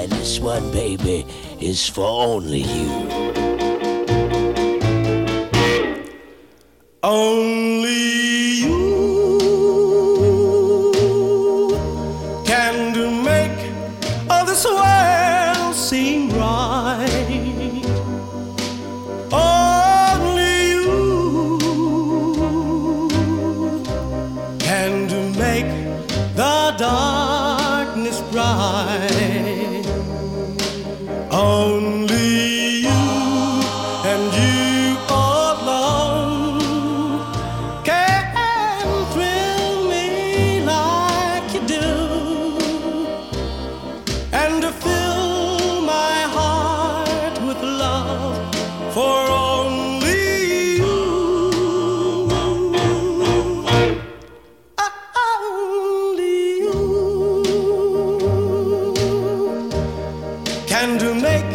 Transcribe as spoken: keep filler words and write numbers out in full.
And this one, baby, is for only you. Only you can do make all this world seem right. Only you can do make the darkness bright. Only you and you alone can thrill me like you do, and to fill my heart with love for only you. Only you can do make